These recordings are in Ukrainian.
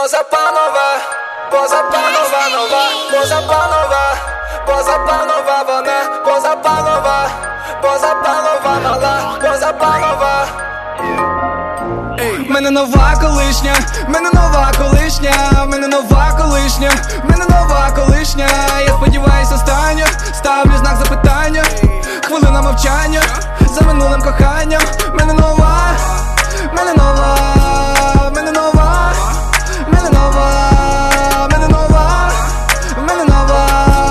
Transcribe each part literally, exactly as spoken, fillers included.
Позапанова, позапанова нова, позапанова, позапанова вона, позапанова, позапанова мала, позапанова. Мене нова колишня, мене нова колишня, мене нова колишня, мене нова колишня. Я сподіваюсь останню, ставлю знак запитання, хвилина мовчання за минулим коханням. Мене нова, мене нова, мене нова, мене нова, мене нова, мене нова,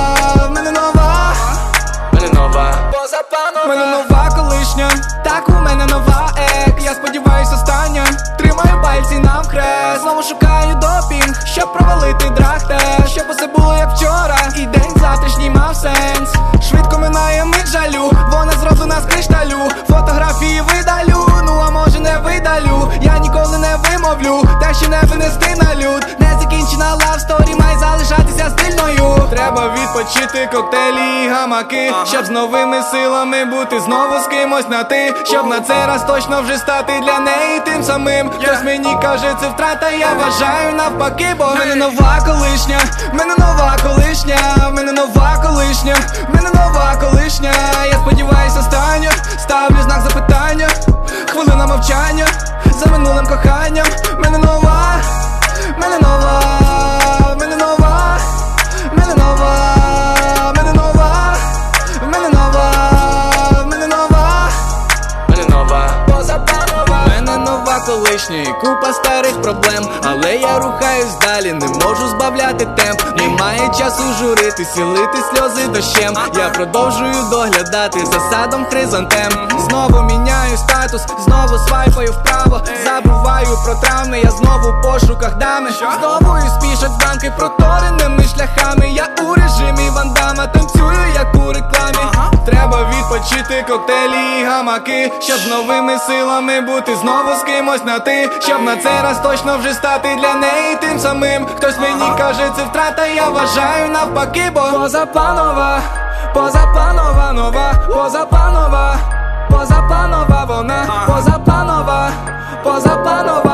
мене нова, Мене нова, позапанова, мене нова колишня, так у мене нова екс. Я сподіваюсь остання, тримаю пальці навхрест. Знову шукаю допінг, щоб провалити драг-тест, щоб усе було як вчора, і день завтрашній мав сенс. Швидко минає мить жалю, вона зроблена з кришталю. Фотографії видалю, ну а може не видалю. Я ніколи не вимовлю те, що не винести на люд. Незакінчена лавсторі має залишатися стильною. Треба відпочити коктейлі і гамаки, щоб з новими силами бути знову з кимось на ти. Щоб на цей раз точно вже стати для неї тим самим. Хтось мені каже, це втрата, я вважаю навпаки, бо мене нова колишня, мене нова колишня, мене нова колишня, мене нова колишня. Я сподіваюсь останню, ставлю знак запитання, хвилина мовчання за минулим коханням. Мене нова, мене нова, мене нова, мене нова, мене нова, мене нова, мене нова, мене нова, позапанова. мене нова колишня і купа старих проблем, але я рухаюсь далі, не можу збавляти темп. Немає часу журитись і лити сльози дощем. Я продовжую доглядати за садом хризантем. Знову міняю статус, знову свайпаю вправо. Забуваю про травми, я знову в пошуках дами. Знову і спішать банки протореними шляхами. Я у режимі Ван Дамма, танцюю як у рекламі. Треба відпочити коктейлі і гамаки, щоб з новими силами бути знову з кимось на ти. Щоб на цей раз точно вже стати для неї тим самим. Хтось мені каже, це втрата, я вважаю навпаки, бо позапанова, позапанова нова, позапанова, позапанова вона, позапанова, позапанова.